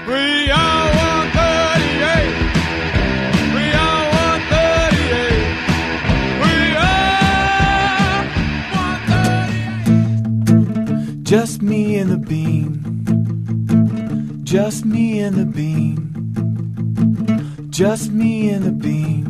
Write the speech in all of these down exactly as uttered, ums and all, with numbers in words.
We are one thirty-eight. We are one thirty-eight. We are one thirty-eight. Just me and the bean. Just me and the bean. Just me and the bean.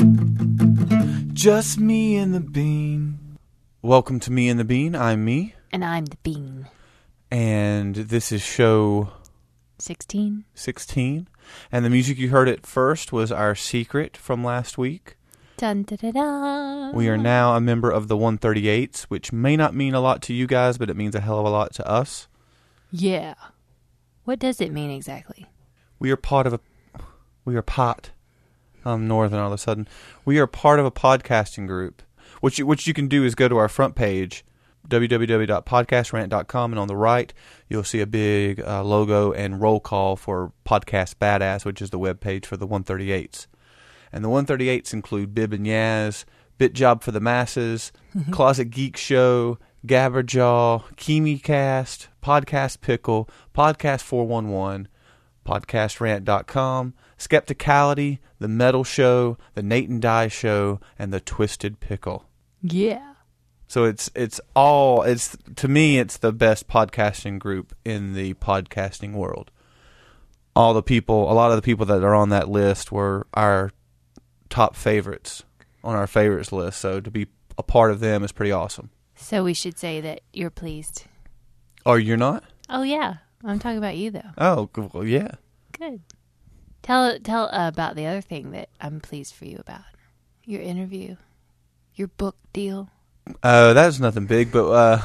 Just me and the bean. Welcome to Me and the Bean. I'm me. And I'm the bean. And this is show... sixteen. sixteen. And the music you heard at first was our secret from last week. Dun, da, da, da. We are now a member of the one thirty-eights, which may not mean a lot to you guys, but it means a hell of a lot to us. Yeah. What does it mean exactly? We are part of a... We are pot. I'm northern all of a sudden. We are part of a podcasting group. What you, what you can do is go to our front page, w w w dot podcast rant dot com, and on the right, you'll see a big uh, logo and roll call for Podcast Badass, which is the web page for the one thirty-eights. And the one thirty-eights include Bib and Yaz, Bit Job for the Masses, Closet Geek Show, Gabberjaw, KimiCast, Podcast Pickle, Podcast four one one, podcast rant dot com, Skepticality, The Metal Show, The Nate and Di Show, and The Twisted Pickle. Yeah. So it's it's all it's to me it's the best podcasting group in the podcasting world. All the people, a lot of the people that are on that list were our top favorites on our favorites list. So to be a part of them is pretty awesome. So we should say that you're pleased. Oh, you're not? Oh yeah, I'm talking about you though. Oh, well, yeah. Good. Tell tell uh, about the other thing that I'm pleased for you about. Your interview, your book deal. Uh, that's nothing big, but uh,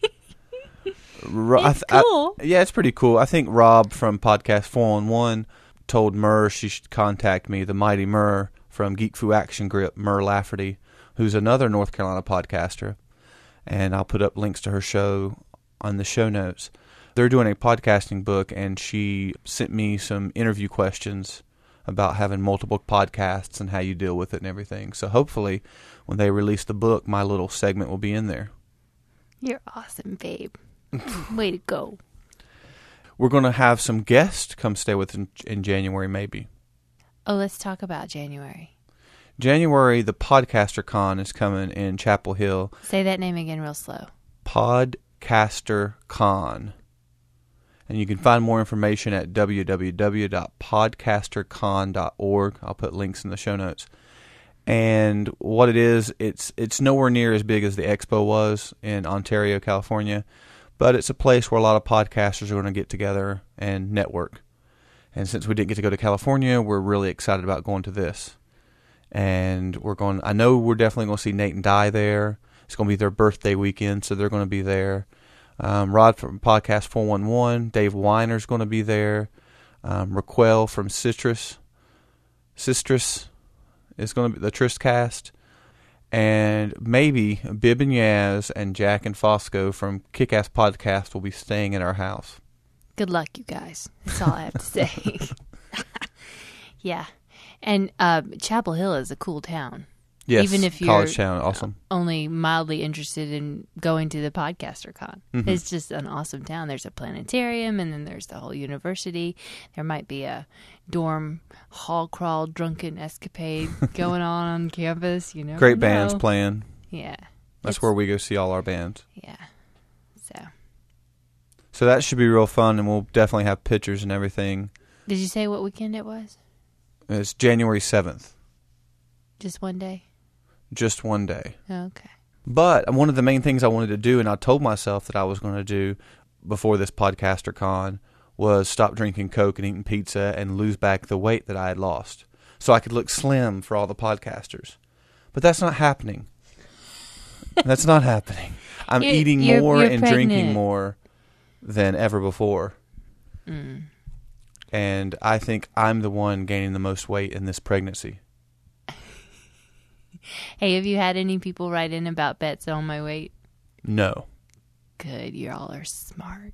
Ro- it's I th- cool. I, yeah, it's pretty cool. I think Rob from Podcast four one one told Murr she should contact me, the mighty Murr from Geek Fu Action Grip, Murr Lafferty, who's another North Carolina podcaster, and I'll put up links to her show on the show notes. They're doing a podcasting book, and she sent me some interview questions about having multiple podcasts and how you deal with it and everything. So hopefully, when they release the book, my little segment will be in there. You're awesome, babe. Way to go. We're going to have some guests come stay with us in, in January, maybe. Oh, let's talk about January. January, the Podcaster Con is coming in Chapel Hill. Say that name again real slow. Podcaster Con. And you can find more information at w w w dot podcaster con dot org. I'll put links in the show notes. And what it is, it's it's nowhere near as big as the expo was in Ontario, California, but it's a place where a lot of podcasters are going to get together and network. And since we didn't get to go to California, we're really excited about going to this. And we're going. I know we're definitely going to see Nate and Di there. It's going to be their birthday weekend, so they're going to be there. Um, Rod from Podcast four one one, Dave Weiner's going to be there. Um, Raquel from Citrus, Citrus is going to be the Tristcast. And maybe Bib and Yaz and Jack and Fosco from Kick-Ass Podcast will be staying at our house. Good luck, you guys. That's all I have to say. Yeah. And uh, Chapel Hill is a cool town. Yes, even if you're college town, awesome. Only mildly interested in going to the Podcaster Con. Mm-hmm. It's just an awesome town. There's a planetarium, and then there's the whole university. There might be a dorm hall crawl drunken escapade going on on campus. You know, great bands playing. Yeah, that's where we go see all our bands. Yeah, so so that should be real fun, and we'll definitely have pictures and everything. Did you say what weekend it was? It's January seventh. Just one day. Just one day. Okay. But one of the main things I wanted to do, and I told myself that I was going to do before this Podcaster Con, was stop drinking Coke and eating pizza and lose back the weight that I had lost so I could look slim for all the podcasters. But that's not happening. That's not happening. I'm you're, eating you're, more you're and pregnant. drinking more than ever before. Mm. And I think I'm the one gaining the most weight in this pregnancy. Hey, have you had any people write in about bets on my weight? No. Good, you all are smart.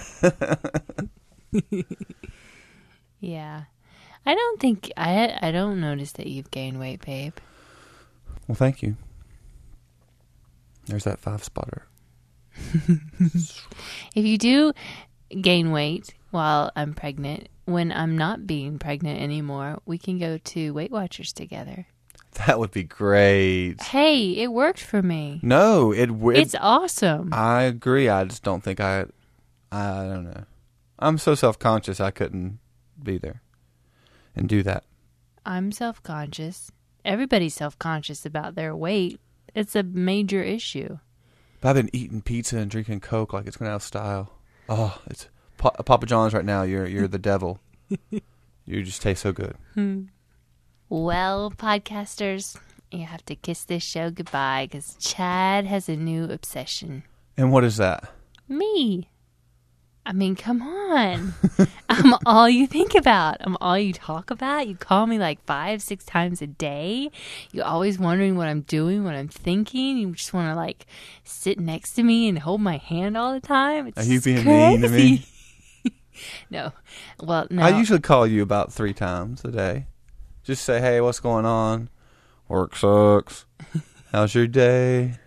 Yeah. I don't think, I I don't notice that you've gained weight, babe. Well, thank you. There's that five spotter. If you do gain weight while I'm pregnant, when I'm not being pregnant anymore, we can go to Weight Watchers together. That would be great. Hey, it worked for me. No, it, it It's awesome. I agree. I just don't think I, I don't know. I'm so self-conscious I couldn't be there and do that. I'm self-conscious. Everybody's self-conscious about their weight. It's a major issue. But I've been eating pizza and drinking Coke like it's going out of style. Oh, it's pa- Papa John's right now. You're you're the devil. You just taste so good. Hmm. Well, podcasters, you have to kiss this show goodbye because Chad has a new obsession. And what is that? Me. I mean, come on. I'm all you think about. I'm all you talk about. You call me like five, six times a day. You're always wondering what I'm doing, what I'm thinking. You just want to like sit next to me and hold my hand all the time. It's Are you being crazy. mean to me? No. Well, no. I usually call you about three times a day. Just say, hey, what's going on? Work sucks. How's your day?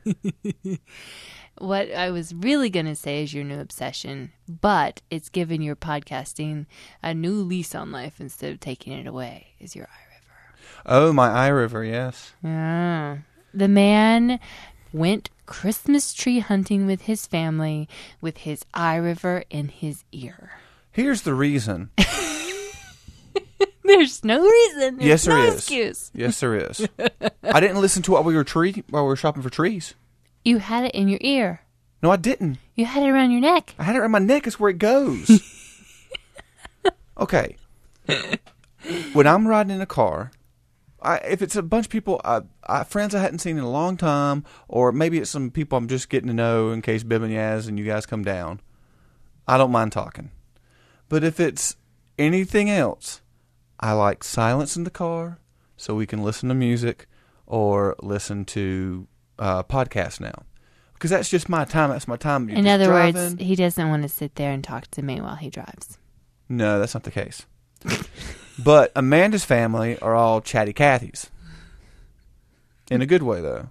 What I was really going to say is your new obsession, but it's given your podcasting a new lease on life instead of taking it away, is your iRiver. Oh, my iRiver, yes. Yeah. The man went Christmas tree hunting with his family with his iRiver in his ear. Here's the reason. There's no reason. There's yes, there no is. excuse. Yes, there is. I didn't listen to it while we were tree while we were shopping for trees. You had it in your ear. No, I didn't. You had it around your neck. I had it around my neck. It's where it goes. Okay. When I'm riding in a car, I, if it's a bunch of people, I, I, friends I hadn't seen in a long time, or maybe it's some people I'm just getting to know in case Bib and Yaz and you guys come down, I don't mind talking. But if it's anything else, I like silence in the car so we can listen to music or listen to uh, podcasts now. Because that's just my time. That's my time. You're in just other driving. words, he doesn't want to sit there and talk to me while he drives. No, that's not the case. But Amanda's family are all chatty Cathys. In a good way, though.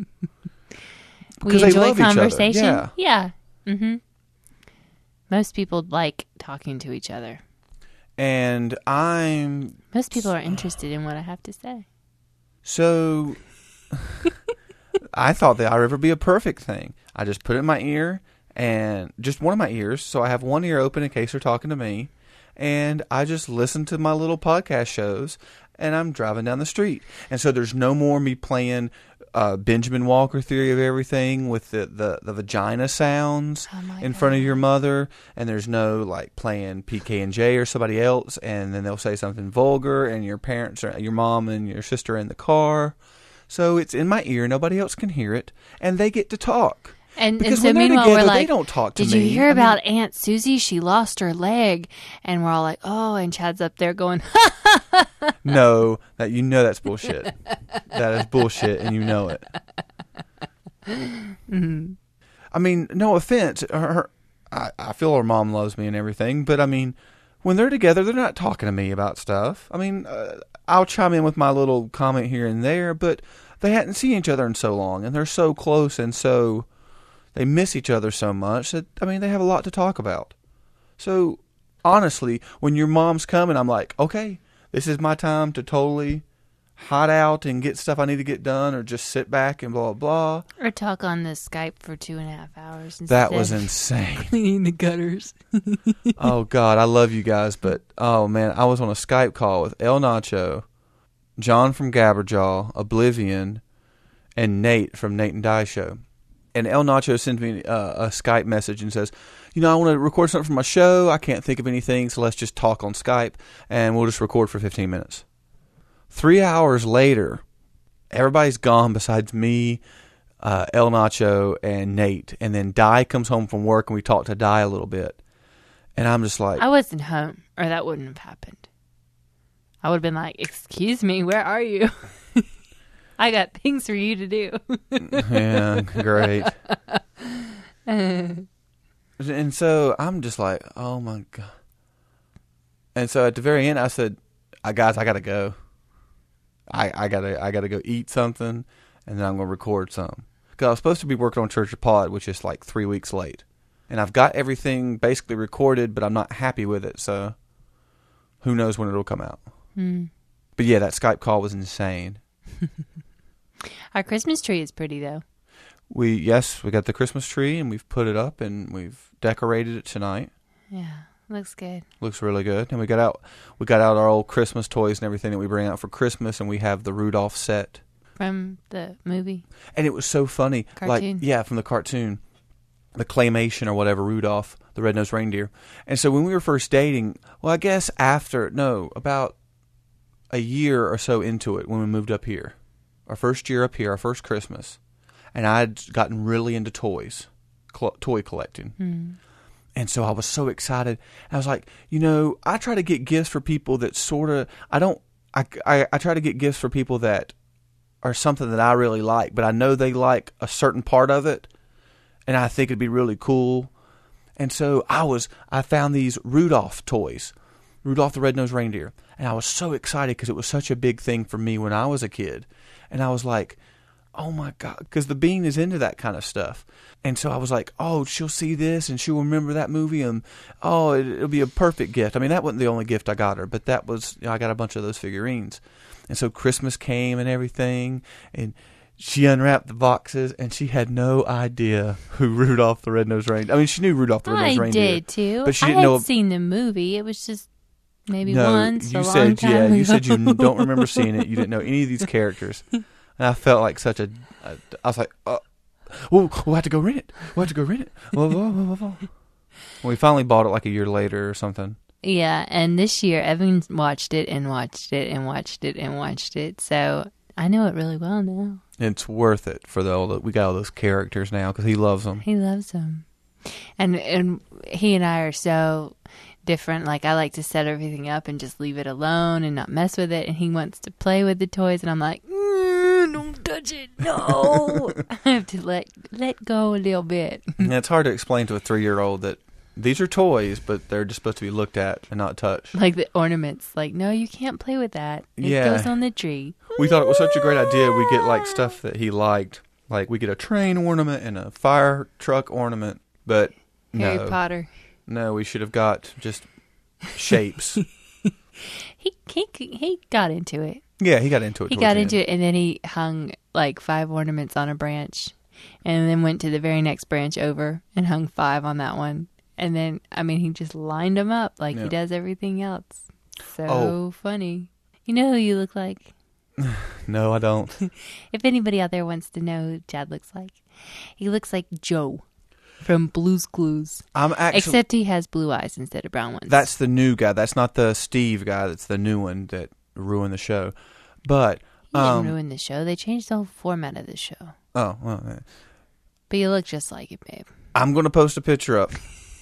We enjoy they love conversation. Each other. Yeah. Yeah. Mm-hmm. Most people like talking to each other. And I'm... Most people are interested in what I have to say. So... I thought the iRiver would be a perfect thing. I just put it in my ear, and just one of my ears, so I have one ear open in case they're talking to me, and I just listen to my little podcast shows, and I'm driving down the street. And so there's no more me playing uh, Benjamin Walker Theory of Everything with the, the, the vagina sounds Oh my in God. front of your mother, and there's no like playing P K and J or somebody else, and then they'll say something vulgar, and your parents, or your mom and your sister are in the car. So it's in my ear. Nobody else can hear it. And they get to talk. And, and Because so when they're meanwhile, together, we're like, they don't talk to did me. you hear I about mean- Aunt Susie? She lost her leg. And we're all like, oh, and Chad's up there going, No, that you know that's bullshit. That is bullshit, and you know it. mm-hmm. I mean, no offense. Her, her, I, I feel her mom loves me and everything, but I mean, when they're together, they're not talking to me about stuff. I mean, uh, I'll chime in with my little comment here and there, but they hadn't seen each other in so long, and they're so close, and so they miss each other so much that, I mean, they have a lot to talk about. So, honestly, when your mom's coming, I'm like, okay, this is my time to totally hide out and get stuff I need to get done, or just sit back and blah, blah, blah. or talk on the Skype for two and a half hours. That was instead of insane. cleaning the gutters. Oh, God, I love you guys, but, oh, man, I was on a Skype call with El Nacho, John from Gabberjaw, Oblivion, and Nate from Nate and Di Show. And El Nacho sends me uh, a Skype message and says, you know, I want to record something for my show. I can't think of anything, so let's just talk on Skype, and we'll just record for fifteen minutes. Three hours later, everybody's gone besides me, uh, El Nacho, and Nate. And then Di comes home from work, and we talk to Di a little bit. And I'm just like... I wasn't home, or that wouldn't have happened. I would have been like, excuse me, where are you? I got things for you to do. Yeah, great. And so I'm just like, oh my God. And so at the very end, I said, I guys, I gotta go. I, I gotta I gotta go eat something, and then I'm gonna record some. Because I was supposed to be working on Church of Pod, which is like three weeks late. And I've got everything basically recorded, but I'm not happy with it, so who knows when it'll come out. Mm. But yeah, that Skype call was insane. Our Christmas tree is pretty, though. We yes, we got the Christmas tree and we've put it up and we've decorated it tonight. Yeah, looks good. Looks really good. And we got out we got out our old Christmas toys and everything that we bring out for Christmas, and we have the Rudolph set from the movie. And it was so funny. Cartoon. Like yeah, from the cartoon. The claymation or whatever, Rudolph, the red-nosed reindeer. And so when we were first dating, well, I guess after, no, about a year or so into it when we moved up here. Our first year up here, our first Christmas. And I'd gotten really into toys, cl- toy collecting. Mm. And so I was so excited. I was like, you know, I try to get gifts for people that sort of, I don't, I, I, I try to get gifts for people that are something that I really like, but I know they like a certain part of it. And I think it'd be really cool. And so I was, I found these Rudolph toys, Rudolph the Red-Nosed Reindeer. And I was so excited because it was such a big thing for me when I was a kid. And I was like, oh my God, because the Bean is into that kind of stuff. And so I was like, oh, she'll see this and she'll remember that movie. And oh, it, it'll be a perfect gift. I mean, that wasn't the only gift I got her, but that was, you know, I got a bunch of those figurines. And so Christmas came and everything. And she unwrapped the boxes, and she had no idea who Rudolph the Red-Nosed Reindeer. I mean, she knew Rudolph the Red-Nosed I Reindeer. I did too. But she I didn't had know. seen the movie. It was just maybe No, once. you a said long time yeah. ago. You said you don't remember seeing it. You didn't know any of these characters, and I felt like such a. a I was like, oh, we'll, we'll have to go rent it. We'll have to go rent it. Whoa, whoa, whoa, whoa, whoa. Well, we finally bought it like a year later or something. Yeah, and this year Evan watched it and watched it and watched it and watched it, so I know it really well now. It's worth it for the old. We got all those characters now because he loves them. He loves them, and and he and I are so different. Like I like to set everything up and just leave it alone and not mess with it, and he wants to play with the toys, and I'm like, mm, don't touch it, no. I have to let let go a little bit. And it's hard to explain to a three-year-old that these are toys, but they're just supposed to be looked at and not touched. Like the ornaments, like no, you can't play with that. It Yeah. goes on the tree. We thought it was such a great idea. We get like stuff that he liked. Like we get a train ornament and a fire truck ornament. But Harry no, Potter. no, we should have got just shapes. He he he got into it. Yeah, he got into it. He towards got the into end. it, and then he hung like five ornaments on a branch, and then went to the very next branch over and hung five on that one. And then, I mean, he just lined them up like Yeah. he does everything else. So Oh. funny. You know who you look like? No, I don't. If anybody out there wants to know who Chad looks like, he looks like Joe from Blue's Clues. I'm actually. Except he has blue eyes instead of brown ones. That's the new guy. That's not the Steve guy. That's the new one that ruined the show. But He didn't um, ruin the show. They changed the whole format of the show. oh, well, eh. But you look just like it, babe. I'm going to post a picture up.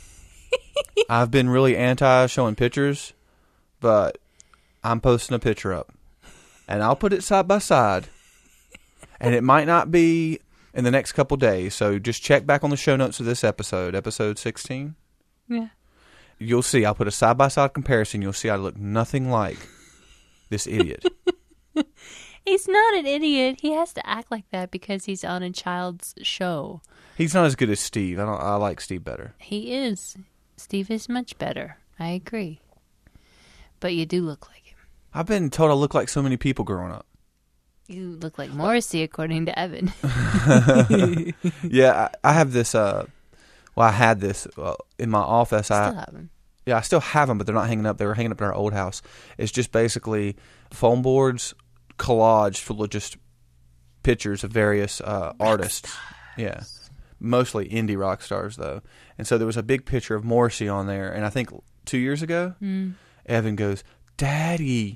I've been really anti showing pictures, but I'm posting a picture up. And I'll put it side by side. And it might not be in the next couple days. So just check back on the show notes of this episode, episode sixteen. Yeah. You'll see. I'll put a side by side comparison. You'll see I look nothing like this idiot. He's not an idiot. He has to act like that because he's on a child's show. He's not as good as Steve. I don't. I like Steve better. He is. Steve is much better. I agree. But you do look like him. I've been told I look like so many people growing up. You look like Morrissey, according to Evan. Yeah, I, I have this. Uh, well, I had this uh, in my office. Still I have him. yeah, I still have them, but they're not hanging up. They were hanging up in our old house. It's just basically foam boards, collage full of just pictures of various uh, artists. Yeah, mostly indie rock stars though. And so there was a big picture of Morrissey on there, and I think two years ago, Mm. Evan goes, "Daddy."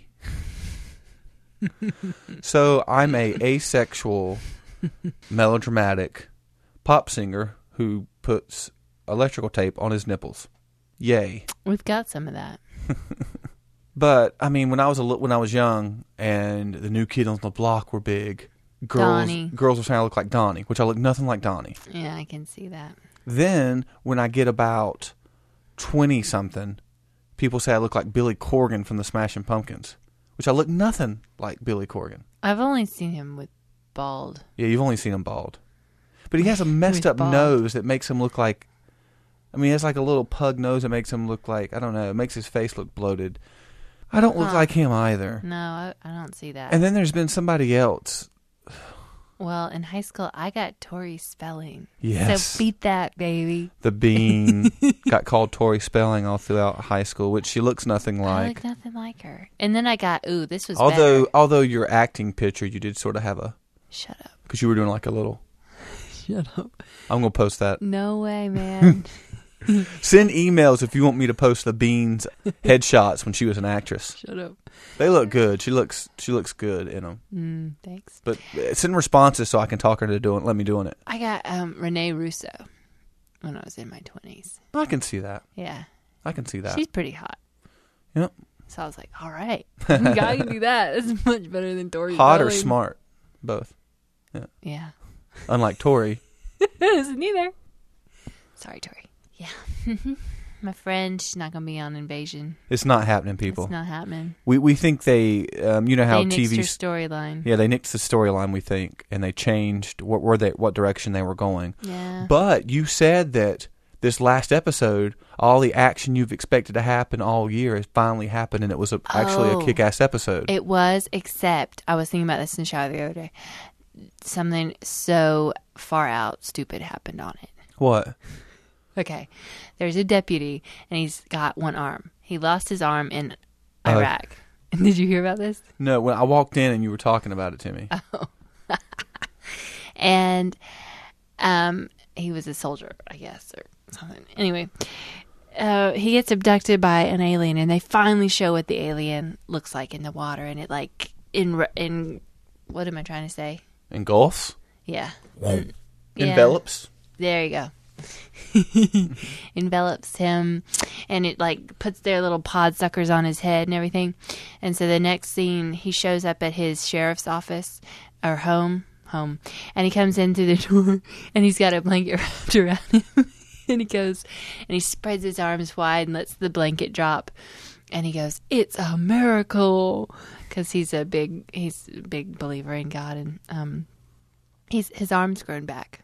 So I'm a asexual, melodramatic pop singer who puts electrical tape on his nipples. Yay! We've got some of that. But I mean, when I was a li- when I was young, and the New Kid on the Block were big, girls Donnie. girls were saying I look like Donnie, which I look nothing like Donnie. Yeah, I can see that. Then when I get about twenty something, people say I look like Billy Corgan from the Smashing Pumpkins, which I look nothing like Billy Corgan. I've only seen him with bald. Yeah, you've only seen him bald. But he has a messed With up bald. nose that makes him look like... I mean, he has like a little pug nose that makes him look like... I don't know. It makes his face look bloated. I don't look Huh. like him either. No, I, I don't see that. And then there's been somebody else. Well, in high school, I got Tori Spelling. Yes. So beat that, baby. The Bean got called Tori Spelling all throughout high school, which she looks nothing I like. look nothing like her. And then I got, ooh, this was Although, better. although your acting picture, you did sort of have a, Shut up. because you were doing like a little. Shut up. I'm gonna post that. No way, man. Send emails if you want me to post the Bean's headshots when she was an actress. Shut up. They look good. She looks she looks good in them. Mm, thanks. But uh, send responses so I can talk her into doing. Let me doing it. I got um, Renee Russo when I was in my twenties. I can see that. Yeah. I can see that. She's pretty hot. Yep. So I was like, all right. I can do that. That's much better than Tori Hot or Spelling. smart, both. Yeah. Unlike Tori. Neither. Sorry, Tori. Yeah. My friend, she's not going to be on Invasion. It's not happening, people. It's not happening. We we think they, um, you know how They T nixed her V's. storyline. Yeah, they nixed the storyline. We think, and they changed what were they, what direction they were going. Yeah. But you said that this last episode, all the action you've expected to happen all year has finally happened, and it was a, actually Oh. a kick-ass episode. It was, except I was thinking about this in the shower the other day. Something so far out stupid happened on it. What? Okay. There's a deputy, and he's got one arm. He lost his arm in Oh. Iraq. Did you hear about this? No, when I walked in and you were talking about it to me. And um, he was a soldier, I guess, or something. Anyway, uh, he gets abducted by an alien, and they finally show what the alien looks like in the water, and it like in in what am I trying to say? Engulfs? Yeah, Yeah. Envelops? There you go. Envelops him, and it like puts their little pod suckers on his head and everything. And so the next scene, he shows up at his sheriff's office or home, home, and he comes in through the door, and he's got a blanket wrapped around him, and he goes, and he spreads his arms wide and lets the blanket drop, and he goes, "It's a miracle," because he's a big, he's a big believer in God, and um, he's his arms grown back.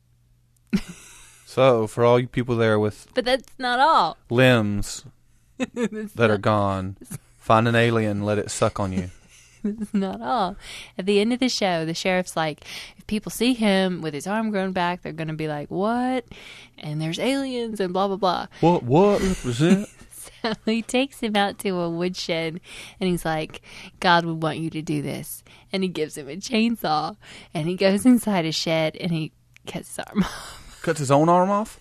So, for all you people there with But that's not all. limbs That's that are not, gone, find an alien, let it suck on you. that's not all. At the end of the show, the sheriff's like, if people see him with his arm grown back, they're going to be like, what? And there's aliens and blah, blah, blah. What? What represent? So he takes him out to a woodshed, and he's like, God would want you to do this. And he gives him a chainsaw, and he goes inside a shed, and he cuts his arm off. Cuts his own arm off?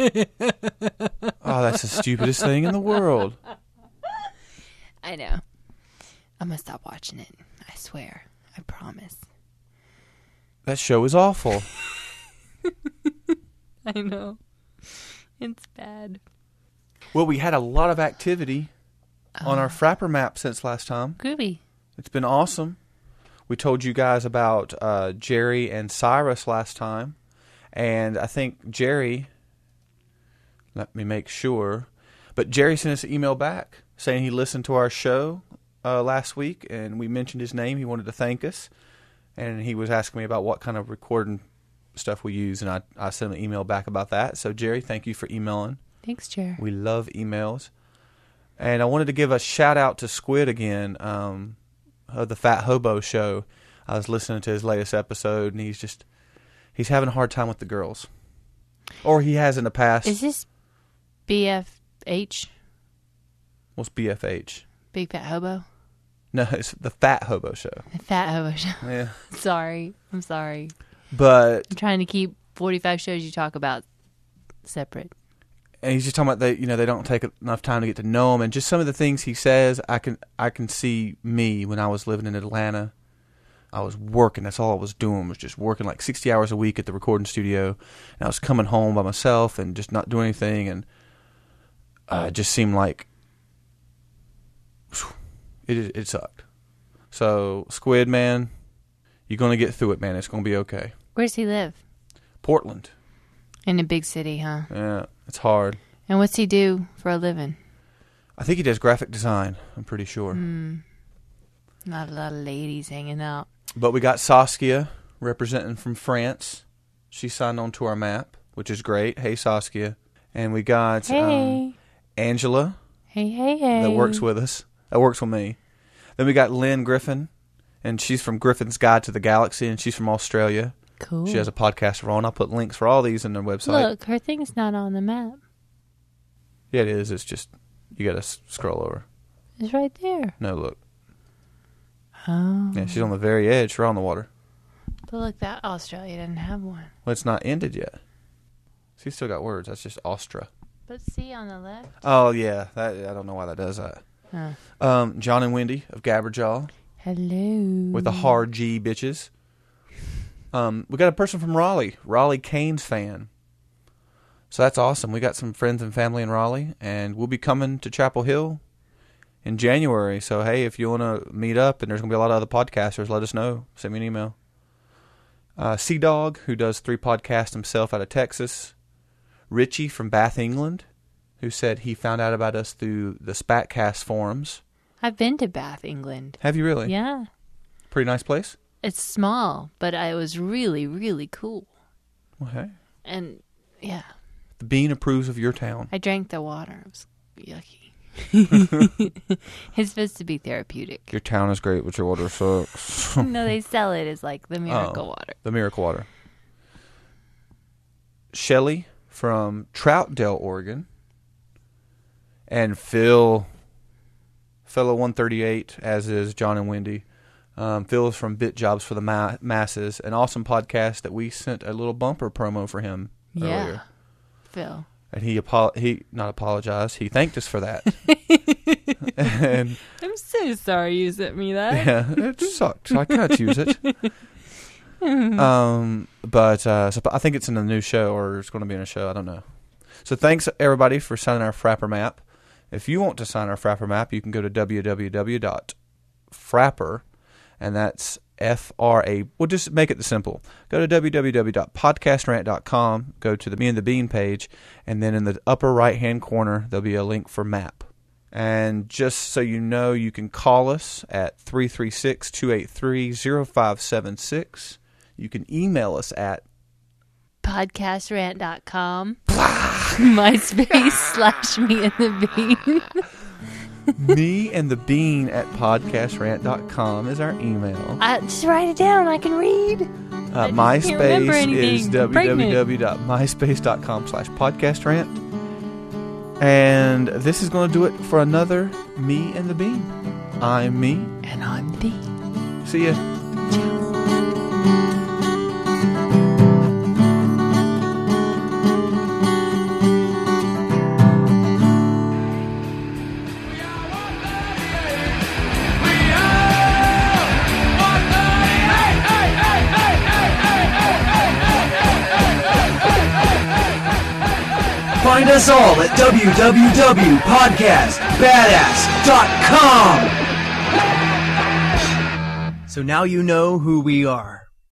Oh, that's the stupidest thing in the world. I know. I'm going to stop watching it. I swear. I promise. That show is awful. I know. It's bad. Well, we had a lot of activity on our Frapper map since last time. Groovy. It's been awesome. We told you guys about uh, Jerry and Cyrus last time. And I think Jerry, let me make sure, but Jerry sent us an email back saying he listened to our show uh, last week, and we mentioned his name. He wanted to thank us, and he was asking me about what kind of recording stuff we use, and I, I sent him an email back about that. So, Jerry, thank you for emailing. Thanks, Jer. We love emails. And I wanted to give a shout-out to Squid again, um, of the Fat Hobo Show. I was listening to his latest episode, and he's just... He's having a hard time with the girls. Or he has in the past. Is this B F H? What's B F H? Big Fat Hobo? No, it's the Fat Hobo Show. The Fat Hobo Show. Yeah. Sorry. I'm sorry. But I'm trying to keep forty-five shows you talk about separate. and he's just talking about they, you know, they don't take enough time to get to know him, and just some of the things he says, I can I can see me when I was living in Atlanta. I was working. That's all I was doing was just working like sixty hours a week at the recording studio. And I was coming home by myself and just not doing anything. And uh, it just seemed like whew, it it sucked. So, Squid, man, you're going to get through it, man. It's going to be okay. Where does he live? Portland. In a big city, huh? Yeah, it's hard. And what's he do for a living? I think he does graphic design, I'm pretty sure. Mm, not a lot of ladies hanging out. But we got Saskia representing from France. She signed on to our map, which is great. Hey, Saskia. And we got Hey. um, Angela Hey, hey, hey. that works with us. That works with me. Then we got Lynn Griffin, and she's from Griffin's Guide to the Galaxy, and she's from Australia. Cool. She has a podcast of her own. I'll put links for all these in their website. Look, her thing's not on the map. Yeah, it is. It's just, you got to s- scroll over. It's right there. No, look. Oh. Yeah, she's on the very edge. Right on the water. But look, that Australia didn't have one. Well, it's not ended yet. She's still got words. That's just Austra. But see on the left? Oh, yeah. That I don't know why that does that. Huh. Um, John and Wendy of Gabberjaw. Hello. With the hard G bitches. Um, we got a person from Raleigh. Raleigh Canes fan. So that's awesome. We got some friends and family in Raleigh. And we'll be coming to Chapel Hill in January. So, hey, if you want to meet up and there's going to be a lot of other podcasters, let us know. Send me an email. Uh, Sea-Dog, who does three podcasts himself out of Texas. Richie from Bath, England, who said he found out about us through the Spatcast forums. I've been to Bath, England. Have you really? Yeah. Pretty nice place? It's small, but it was really, really cool. Okay. And, yeah. The Bean approves of your town. I drank the water. It was yucky. It's supposed to be therapeutic. Your town is great, but your water sucks. No, they sell it as like the miracle Oh, water. The miracle water. Shelly from Troutdale, Oregon. And Phil, fellow one thirty-eight, as is John and Wendy. Um, Phil is from Bit Jobs for the Ma- Masses, an awesome podcast that we sent a little bumper promo for him Yeah. earlier. Phil. And he apo- he not apologized. He thanked us for that. And I'm so sorry you sent me that. yeah, it sucked. I can't use it. Um, but uh, so I think it's in a new show, or it's going to be in a show. I don't know. So thanks everybody for signing our Frapper map. If you want to sign our Frapper map, you can go to w w w dot frapper, and that's F R A. We'll just make it simple. Go to w w w dot podcast rant dot com, go to the Me and the Bean page, and then in the upper right-hand corner, there'll be a link for map. And just so you know, you can call us at three three six, two eight three, zero five seven six. You can email us at podcast rant dot com. MySpace slash me and the bean. me and the bean at podcast rant dot com is our email. I, just write it down. I can read. Uh, I just can't remember MySpace anything. is I'm w w w dot myspace dot com slash podcast rant. And this is going to do it for another Me and the Bean. I'm me. And I'm the bean. See ya. Find us all at w w w dot podcast badass dot com. So now you know who we are.